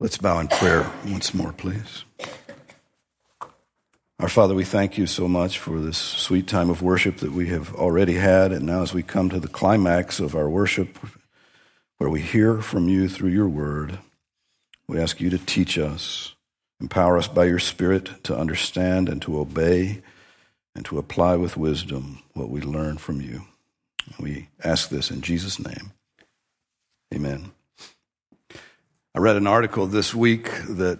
Let's bow in prayer once more, please. Our Father, we thank you so much for this sweet time of worship that we have already had, and now as we come to the climax of our worship, where we hear from you through your word, we ask you to teach us, empower us by your Spirit to understand and to obey and to apply with wisdom what we learn from you. We ask this in Jesus' name. Amen. I read an article this week that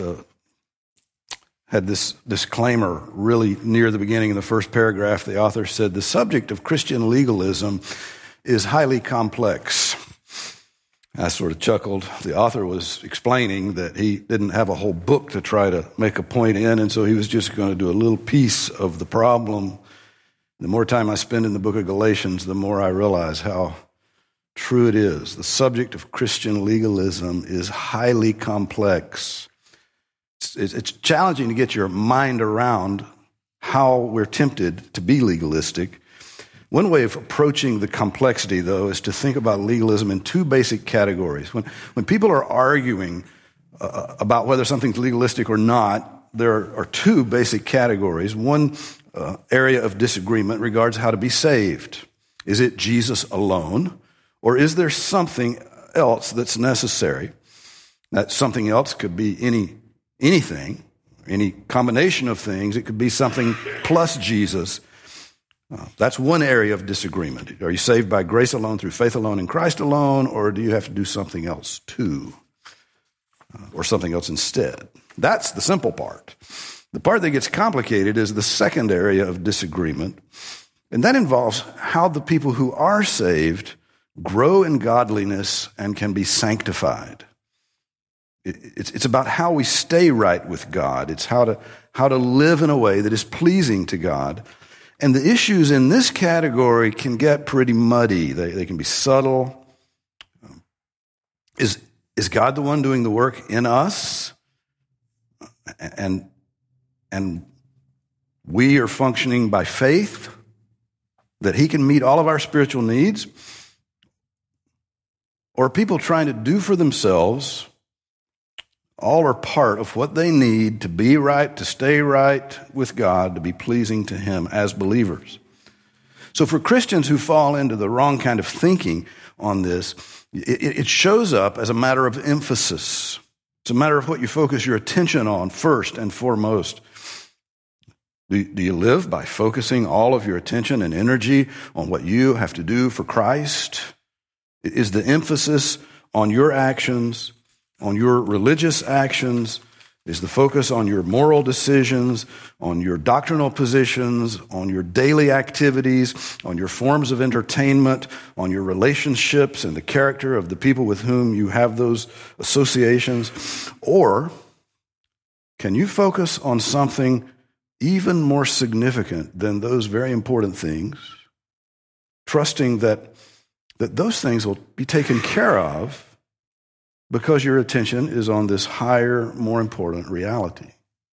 had this disclaimer really near the beginning of the first paragraph. The author said, "The subject of Christian legalism is highly complex." I sort of chuckled. The author was explaining that he didn't have a whole book to try to make a point in, and so he was just going to do a little piece of the problem. The more time I spend in the book of Galatians, the more I realize how true it is. The subject of Christian legalism is highly complex. It's challenging to get your mind around how we're tempted to be legalistic. One way of approaching the complexity, though, is to think about legalism in two basic categories. When people are arguing about whether something's legalistic or not, there are two basic categories. One area of disagreement regards how to be saved. Is it Jesus alone? Or is there something else that's necessary? That something else could be anything, any combination of things. It could be something plus Jesus. That's one area of disagreement. Are you saved by grace alone, through faith alone, in Christ alone, or do you have to do something else too? Or something else instead? That's the simple part. The part that gets complicated is the second area of disagreement, and that involves how the people who are saved grow in godliness and can be sanctified. It's about how we stay right with God. It's how to live in a way that is pleasing to God. And the issues in this category can get pretty muddy. They can be subtle. Is God the one doing the work in us? And we are functioning by faith that he can meet all of our spiritual needs? Or are people trying to do for themselves all or part of what they need to be right, to stay right with God, to be pleasing to him as believers? So for Christians who fall into the wrong kind of thinking on this, it shows up as a matter of emphasis. It's a matter of what you focus your attention on first and foremost. Do you live by focusing all of your attention and energy on what you have to do for Christ? Is the emphasis on your actions, on your religious actions? Is the focus on your moral decisions, on your doctrinal positions, on your daily activities, on your forms of entertainment, on your relationships and the character of the people with whom you have those associations? Or can you focus on something even more significant than those very important things, trusting that those things will be taken care of because your attention is on this higher, more important reality?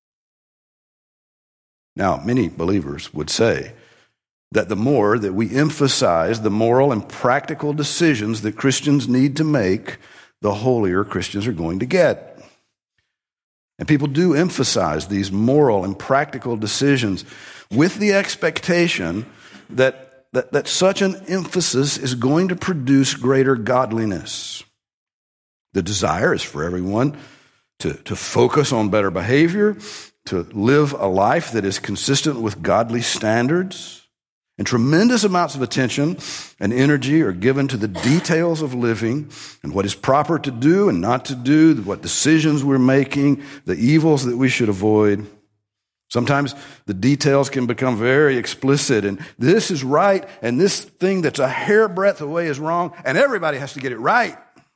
Now, many believers would say that the more that we emphasize the moral and practical decisions that Christians need to make, the holier Christians are going to get. And people do emphasize these moral and practical decisions with the expectation that such an emphasis is going to produce greater godliness. The desire is for everyone to focus on better behavior, to live a life that is consistent with godly standards. And tremendous amounts of attention and energy are given to the details of living and what is proper to do and not to do, what decisions we're making, the evils that we should avoid. Sometimes the details can become very explicit, and this is right, and this thing that's a hairbreadth away is wrong, and everybody has to get it right.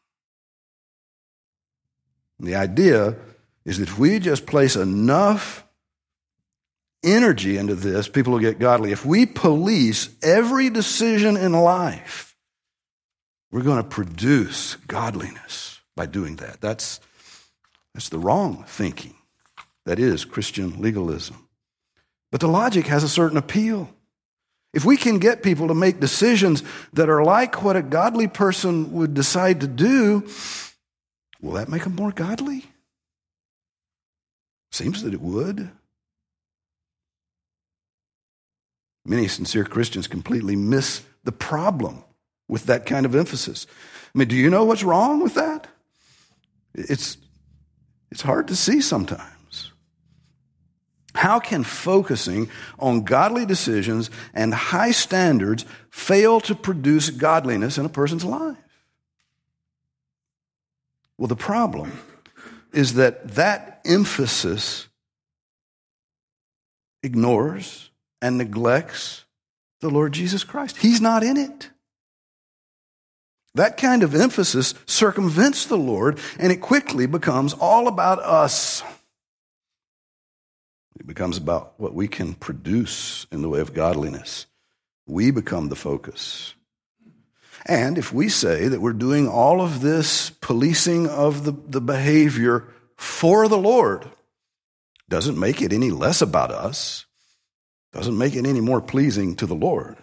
And the idea is that if we just place enough energy into this, people will get godly. If we police every decision in life, we're going to produce godliness by doing that. That's the wrong thinking. That is Christian legalism. But the logic has a certain appeal. If we can get people to make decisions that are like what a godly person would decide to do, Will that make them more godly? Seems that it would. Many sincere Christians completely miss the problem with that kind of emphasis. I mean, do you know what's wrong with that? It's hard to see sometimes. How can focusing on godly decisions and high standards fail to produce godliness in a person's life? Well, the problem is that emphasis ignores and neglects the Lord Jesus Christ. He's not in it. That kind of emphasis circumvents the Lord, and it quickly becomes all about us. It becomes about what we can produce in the way of godliness. We become the focus. And if we say that we're doing all of this policing of the behavior for the Lord, doesn't make it any less about us, doesn't make it any more pleasing to the Lord.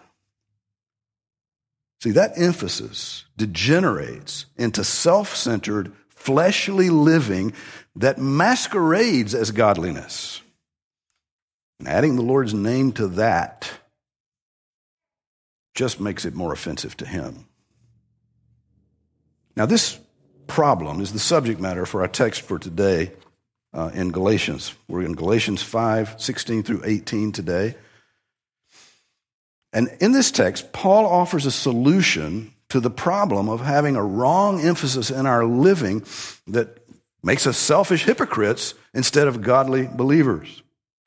See, that emphasis degenerates into self-centered, fleshly living that masquerades as godliness. And adding the Lord's name to that just makes it more offensive to Him. Now, this problem is the subject matter for our text for today in Galatians. We're in Galatians 5:16 through 18 today. And in this text, Paul offers a solution to the problem of having a wrong emphasis in our living that makes us selfish hypocrites instead of godly believers.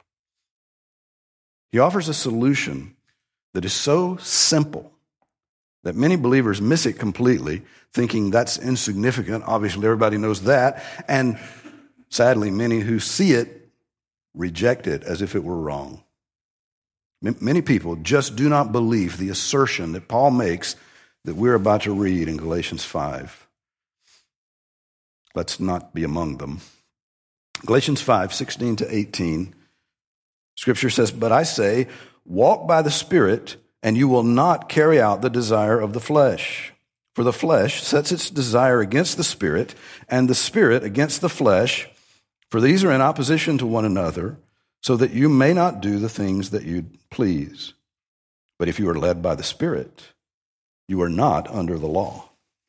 He offers a solution that is so simple that many believers miss it completely, thinking that's insignificant. Obviously, everybody knows that. And sadly, many who see it reject it as if it were wrong. Many people just do not believe the assertion that Paul makes that we're about to read in Galatians 5. Let's not be among them. Galatians 5:16 to 18, Scripture says, "But I say, walk by the Spirit, and you will not carry out the desire of the flesh. For the flesh sets its desire against the Spirit, and the Spirit against the flesh, for these are in opposition to one another, so that you may not do the things that you'd please. But if you are led by the Spirit, you are not under the law."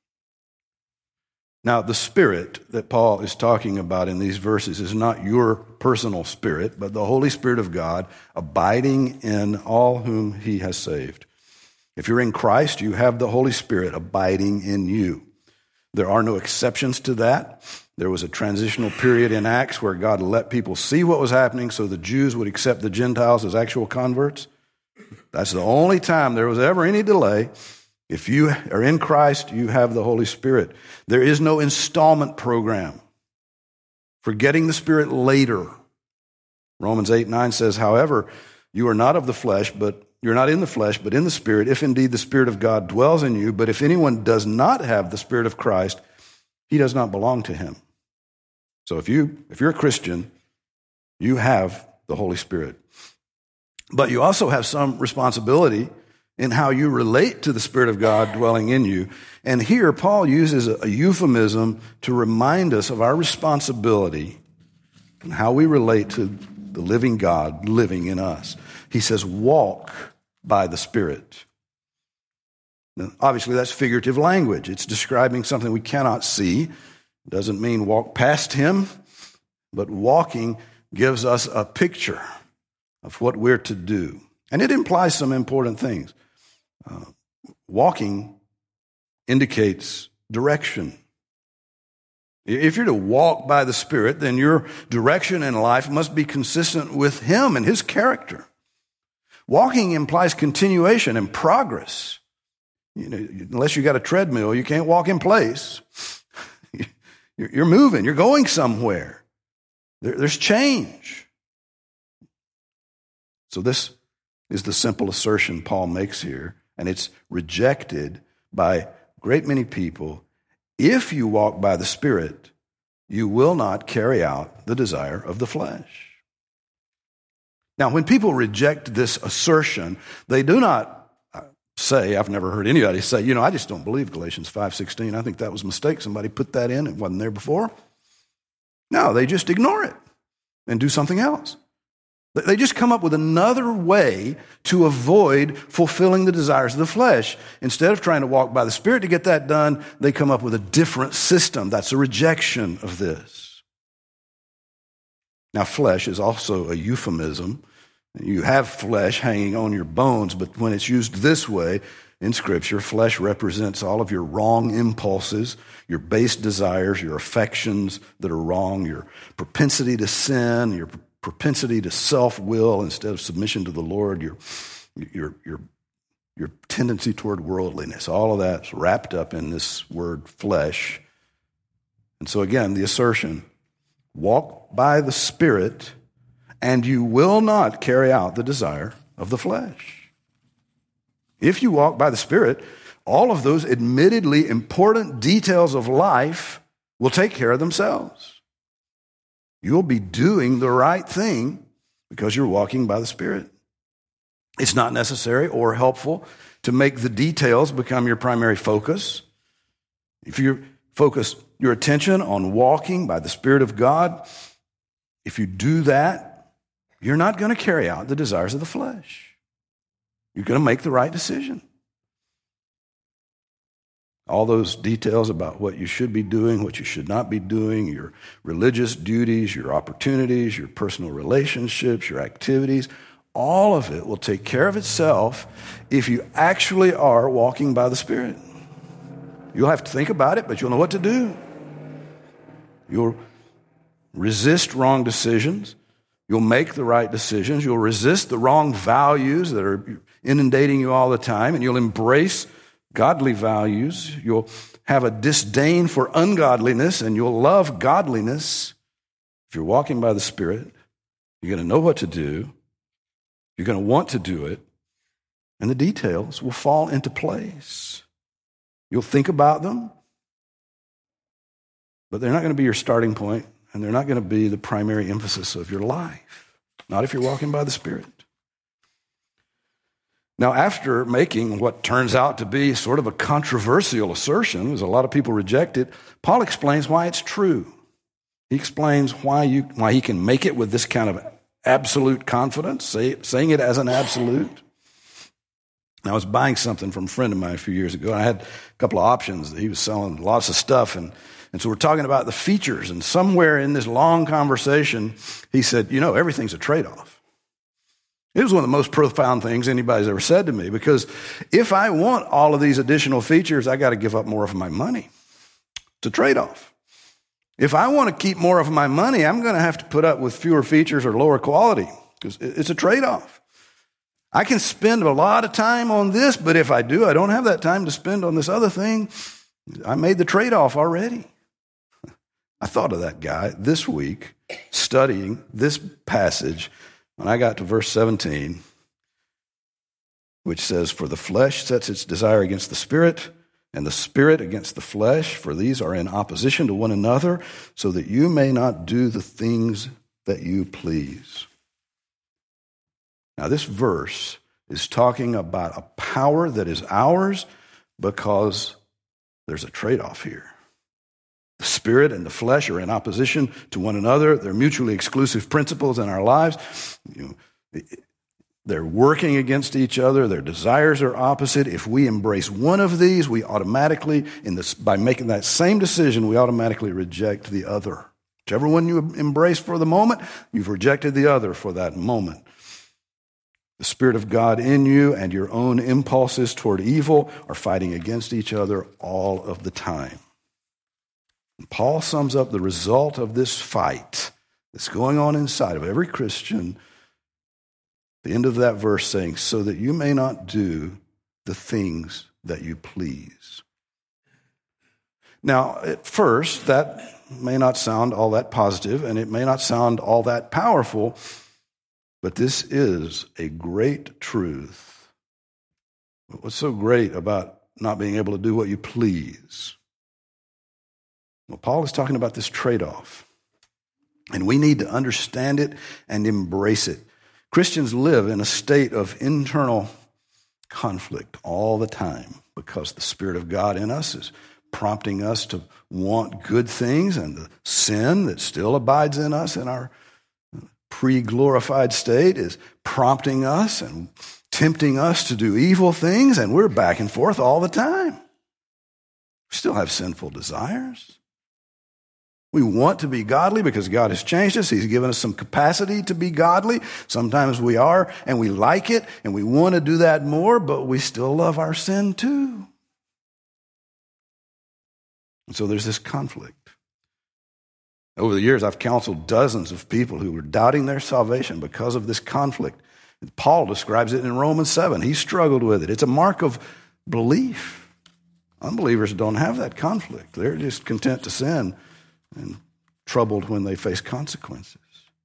Now, the Spirit that Paul is talking about in these verses is not your personal spirit, but the Holy Spirit of God abiding in all whom He has saved. If you're in Christ, you have the Holy Spirit abiding in you. There are no exceptions to that. There was a transitional period in Acts where God let people see what was happening so the Jews would accept the Gentiles as actual converts. That's the only time there was ever any delay. If you are in Christ, you have the Holy Spirit. There is no installment program for getting the Spirit later. Romans 8:9 says, "However, you are not of the flesh, but you're not in the flesh, but in the Spirit, if indeed the Spirit of God dwells in you. But if anyone does not have the Spirit of Christ, he does not belong to Him." So if you're a Christian, you have the Holy Spirit. But you also have some responsibility in how you relate to the Spirit of God dwelling in you. And here, Paul uses a euphemism to remind us of our responsibility and how we relate to the living God living in us. He says, walk by the Spirit. Now, obviously, that's figurative language. It's describing something we cannot see. It doesn't mean walk past Him, but walking gives us a picture of what we're to do. And it implies some important things. Walking indicates direction. If you're to walk by the Spirit, then your direction in life must be consistent with Him and His character. Walking implies continuation and progress. Unless you got a treadmill, you can't walk in place. You're moving. You're going somewhere. There's change. So this is the simple assertion Paul makes here, and it's rejected by a great many people. If you walk by the Spirit, you will not carry out the desire of the flesh. Now, when people reject this assertion, they do not say, I've never heard anybody say, I just don't believe Galatians 5:16. I think that was a mistake. Somebody put that in. It wasn't there before. No, they just ignore it and do something else. They just come up with another way to avoid fulfilling the desires of the flesh. Instead of trying to walk by the Spirit to get that done, they come up with a different system. That's a rejection of this. Now, flesh is also a euphemism. You have flesh hanging on your bones, but when it's used this way in Scripture, flesh represents all of your wrong impulses, your base desires, your affections that are wrong, your propensity to sin, your propensity to self-will instead of submission to the Lord, your tendency toward worldliness. All of that's wrapped up in this word flesh. And so again, the assertion, walk by the Spirit, and you will not carry out the desire of the flesh. If you walk by the Spirit, all of those admittedly important details of life will take care of themselves. You'll be doing the right thing because you're walking by the Spirit. It's not necessary or helpful to make the details become your primary focus. If you focus your attention on walking by the Spirit of God, if you do that, you're not going to carry out the desires of the flesh. You're going to make the right decision. All those details about what you should be doing, what you should not be doing, your religious duties, your opportunities, your personal relationships, your activities, all of it will take care of itself if you actually are walking by the Spirit. You'll have to think about it, but you'll know what to do. You'll resist wrong decisions. You'll make the right decisions. You'll resist the wrong values that are inundating you all the time, and you'll embrace godly values. You'll have a disdain for ungodliness, and you'll love godliness. If you're walking by the Spirit, you're going to know what to do. You're going to want to do it, and the details will fall into place. You'll think about them, but they're not going to be your starting point, and they're not going to be the primary emphasis of your life. Not if you're walking by the Spirit. Now, after making what turns out to be sort of a controversial assertion, as a lot of people reject it, Paul explains why it's true. He explains why he can make it with this kind of absolute confidence, saying it as an absolute. I was buying something from a friend of mine a few years ago, and I had a couple of options. He was selling lots of stuff, and so we're talking about the features, and somewhere in this long conversation, he said, everything's a trade-off. It was one of the most profound things anybody's ever said to me, because if I want all of these additional features, I got to give up more of my money. It's a trade-off. If I want to keep more of my money, I'm going to have to put up with fewer features or lower quality, because it's a trade-off. I can spend a lot of time on this, but if I do, I don't have that time to spend on this other thing. I made the trade-off already. I thought of that guy this week studying this passage when I got to verse 17, which says, "For the flesh sets its desire against the Spirit, and the Spirit against the flesh, for these are in opposition to one another, so that you may not do the things that you please." Now, this verse is talking about a power that is ours because there's a trade-off here. The Spirit and the flesh are in opposition to one another. They're mutually exclusive principles in our lives. They're working against each other. Their desires are opposite. If we embrace one of these, we automatically, by making that same decision, we automatically reject the other. Whichever one you embrace for the moment, you've rejected the other for that moment. The Spirit of God in you and your own impulses toward evil are fighting against each other all of the time. And Paul sums up the result of this fight that's going on inside of every Christian, the end of that verse saying, "So that you may not do the things that you please." Now, at first, that may not sound all that positive, and it may not sound all that powerful, but this is a great truth. What's so great about not being able to do what you please? Well, Paul is talking about this trade-off, and we need to understand it and embrace it. Christians live in a state of internal conflict all the time because the Spirit of God in us is prompting us to want good things, and the sin that still abides in us in our pre-glorified state is prompting us and tempting us to do evil things, and we're back and forth all the time. We still have sinful desires. We want to be godly because God has changed us. He's given us some capacity to be godly. Sometimes we are, and we like it, and we want to do that more, but we still love our sin too. And so there's this conflict. Over the years, I've counseled dozens of people who were doubting their salvation because of this conflict. And Paul describes it in Romans 7. He struggled with it. It's a mark of belief. Unbelievers don't have that conflict. They're just content to sin and troubled when they face consequences.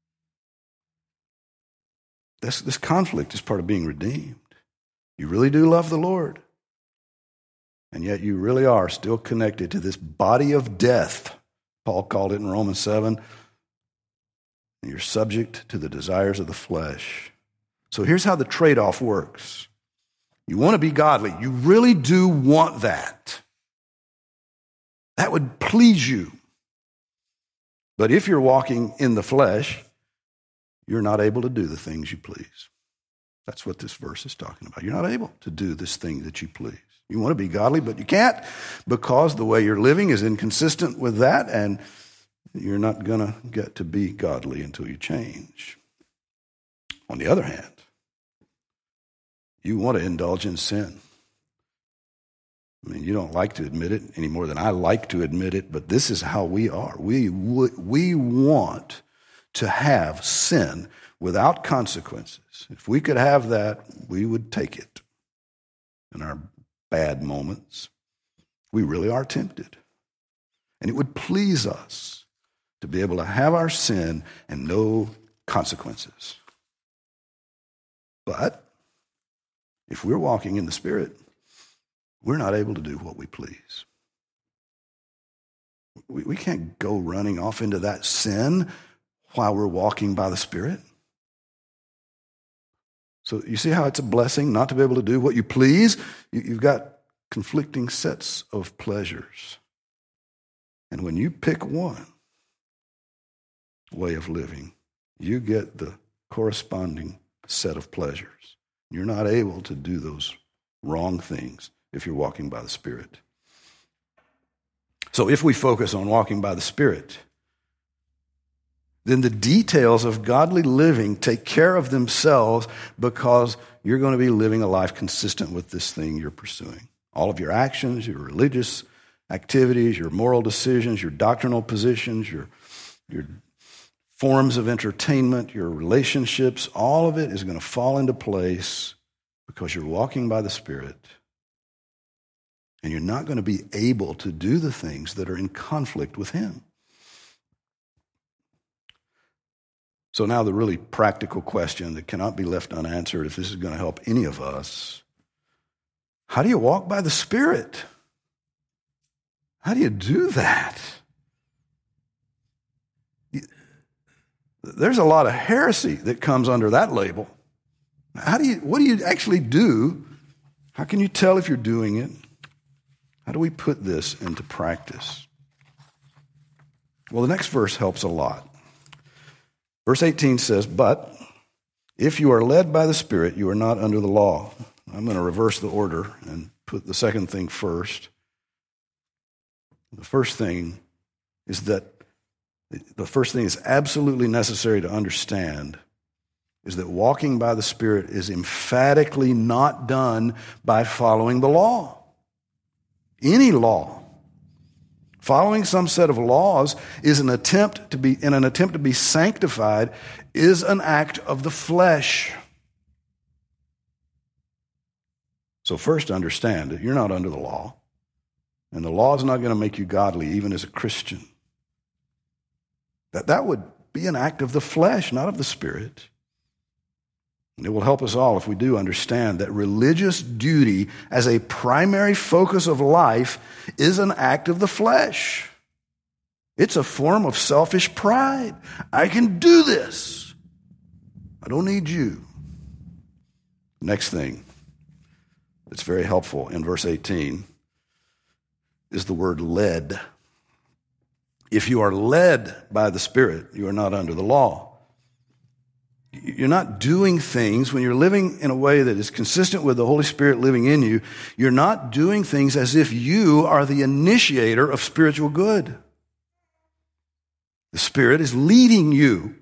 This conflict is part of being redeemed. You really do love the Lord, and yet you really are still connected to this body of death. Paul called it in Romans 7. And you're subject to the desires of the flesh. So here's how the trade-off works. You want to be godly. You really do want that. That would please you. But if you're walking in the flesh, you're not able to do the things you please. That's what this verse is talking about. You're not able to do this thing that you please. You want to be godly, but you can't because the way you're living is inconsistent with that, and you're not going to get to be godly until you change. On the other hand, you want to indulge in sin. I mean, you don't like to admit it any more than I like to admit it, but this is how we are. We want to have sin without consequences. If we could have that, we would take it in our bad moments. We really are tempted. And it would please us to be able to have our sin and no consequences. But if we're walking in the Spirit, we're not able to do what we please. We can't go running off into that sin while we're walking by the Spirit. So you see how it's a blessing not to be able to do what you please? You've got conflicting sets of pleasures. And when you pick one way of living, you get the corresponding set of pleasures. You're not able to do those wrong things if you're walking by the Spirit. So if we focus on walking by the Spirit, then the details of godly living take care of themselves because you're going to be living a life consistent with this thing you're pursuing. All of your actions, your religious activities, your moral decisions, your doctrinal positions, your forms of entertainment, your relationships, all of it is going to fall into place because you're walking by the Spirit. And you're not going to be able to do the things that are in conflict with Him. So now the really practical question that cannot be left unanswered, if this is going to help any of us, how do you walk by the Spirit? How do you do that? There's a lot of heresy that comes under that label. What do you actually do? How can you tell if you're doing it? How do we put this into practice? Well, the next verse helps a lot. Verse 18 says, "But if you are led by the Spirit, you are not under the law." I'm going to reverse the order and put the second thing first. The first thing is absolutely necessary to understand is that walking by the Spirit is emphatically not done by following the law. Any law. Following some set of laws is an attempt to be sanctified is an act of the flesh. So first understand that you're not under the law, and the law is not going to make you godly even as a Christian. That would be an act of the flesh, not of the Spirit. And it will help us all if we do understand that religious duty as a primary focus of life is an act of the flesh. It's a form of selfish pride. I can do this. I don't need you. Next thing, that's very helpful in verse 18 is the word led. If you are led by the Spirit, you are not under the law. You're not doing things when you're living in a way that is consistent with the Holy Spirit living in you. You're not doing things as if you are the initiator of spiritual good. The Spirit is leading you.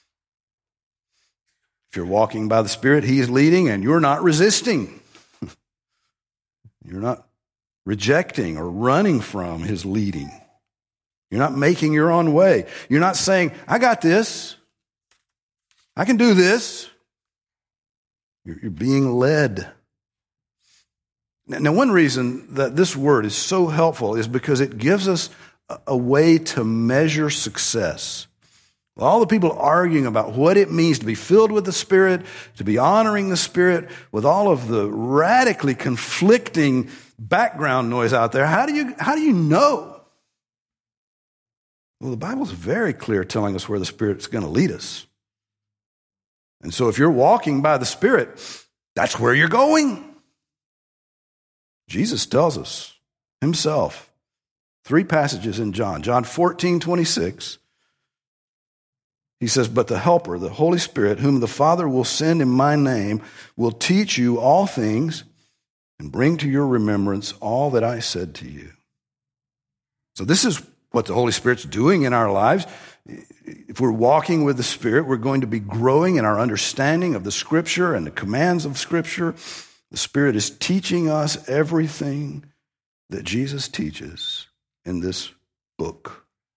If you're walking by the Spirit, He is leading and you're not resisting. You're not rejecting or running from His leading. You're not making your own way. You're not saying, I got this. I can do this. You're being led. Now, one reason that this word is so helpful is because it gives us a way to measure success. All the people arguing about what it means to be filled with the Spirit, to be honoring the Spirit, with all of the radically conflicting background noise out there, how do you know? Well, the Bible's very clear telling us where the Spirit's going to lead us. And so if you're walking by the Spirit, that's where you're going. Jesus tells us Himself, 3 passages in John. John 14:26. He says, but the Helper, the Holy Spirit, whom the Father will send in my name, will teach you all things and bring to your remembrance all that I said to you. So this is what the Holy Spirit's doing in our lives. If we're walking with the Spirit, we're going to be growing in our understanding of the Scripture and the commands of Scripture. The Spirit is teaching us everything that Jesus teaches in this book.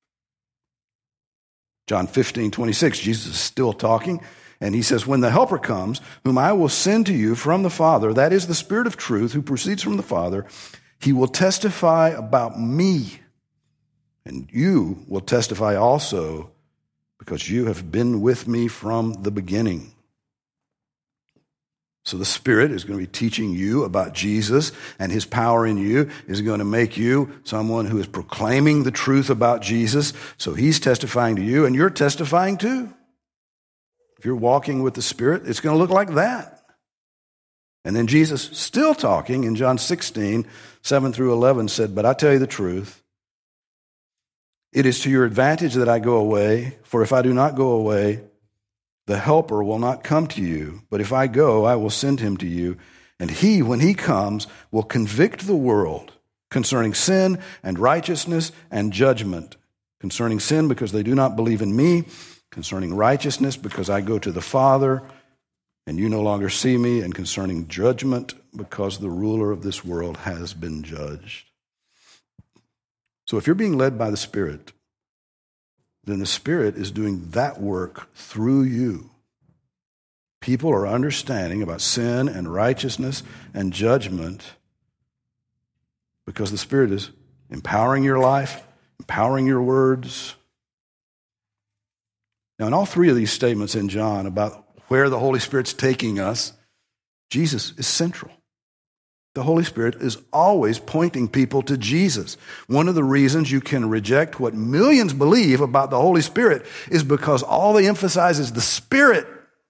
John 15:26, Jesus is still talking, and He says, when the Helper comes, whom I will send to you from the Father, that is the Spirit of truth who proceeds from the Father, He will testify about me, and you will testify also because you have been with me from the beginning. So the Spirit is going to be teaching you about Jesus, and His power in you is going to make you someone who is proclaiming the truth about Jesus. So He's testifying to you, and you're testifying too. If you're walking with the Spirit, it's going to look like that. And then Jesus, still talking in John 16:7-11, said, but I tell you the truth, it is to your advantage that I go away, for if I do not go away, the Helper will not come to you, but if I go, I will send Him to you. And He, when He comes, will convict the world concerning sin and righteousness and judgment. Concerning sin, because they do not believe in me. Concerning righteousness, because I go to the Father, and you no longer see me. And concerning judgment, because the ruler of this world has been judged. So if you're being led by the Spirit, then the Spirit is doing that work through you. People are understanding about sin and righteousness and judgment because the Spirit is empowering your life, empowering your words. Now, in all 3 of these statements in John about where the Holy Spirit's taking us, Jesus is central. The Holy Spirit is always pointing people to Jesus. One of the reasons you can reject what millions believe about the Holy Spirit is because all they emphasize is the Spirit.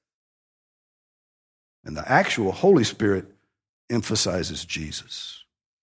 And the actual Holy Spirit emphasizes Jesus.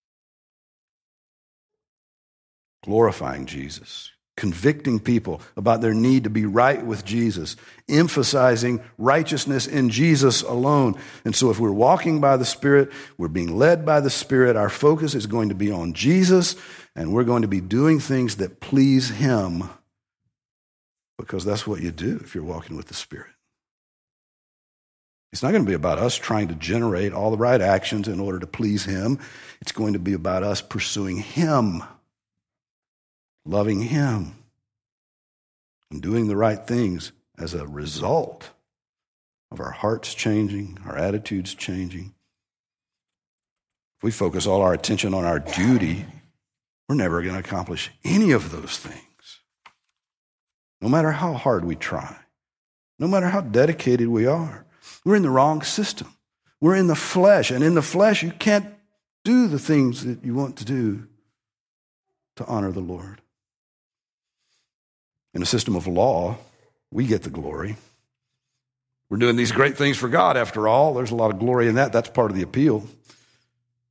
Glorifying Jesus. Convicting people about their need to be right with Jesus, emphasizing righteousness in Jesus alone. And so if we're walking by the Spirit, we're being led by the Spirit, our focus is going to be on Jesus, and we're going to be doing things that please Him, because that's what you do if you're walking with the Spirit. It's not going to be about us trying to generate all the right actions in order to please Him. It's going to be about us pursuing Him, loving Him, and doing the right things as a result of our hearts changing, our attitudes changing. If we focus all our attention on our duty, we're never going to accomplish any of those things. No matter how hard we try, no matter how dedicated we are, we're in the wrong system. We're in the flesh, and in the flesh you can't do the things that you want to do to honor the Lord. In a system of law, we get the glory. We're doing these great things for God, after all. There's a lot of glory in that. That's part of the appeal.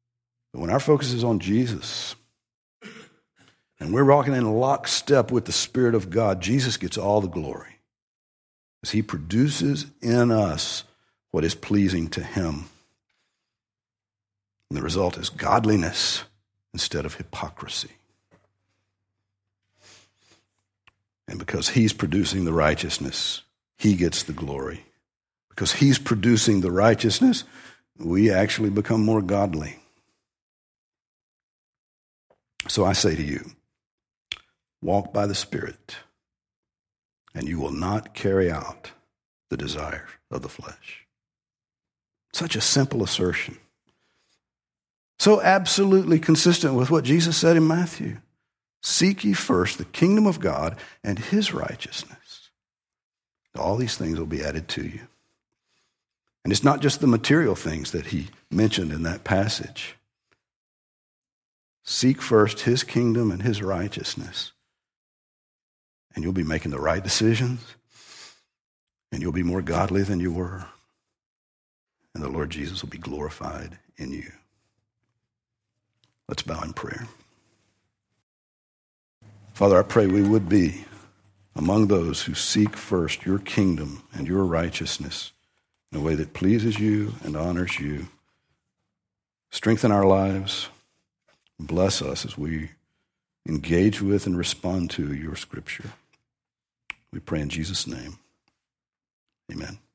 But when our focus is on Jesus, and we're walking in lockstep with the Spirit of God, Jesus gets all the glory, as he produces in us what is pleasing to him. And the result is godliness instead of hypocrisy. And because he's producing the righteousness, he gets the glory. Because he's producing the righteousness, we actually become more godly. So I say to you, walk by the Spirit, and you will not carry out the desires of the flesh. Such a simple assertion. So absolutely consistent with what Jesus said in Matthew. Seek ye first the kingdom of God and his righteousness. All these things will be added to you. And it's not just the material things that he mentioned in that passage. Seek first his kingdom and his righteousness, and you'll be making the right decisions, and you'll be more godly than you were, and the Lord Jesus will be glorified in you. Let's bow in prayer. Father, I pray we would be among those who seek first your kingdom and your righteousness in a way that pleases you and honors you. Strengthen our lives. Bless us as we engage with and respond to your scripture. We pray in Jesus' name. Amen.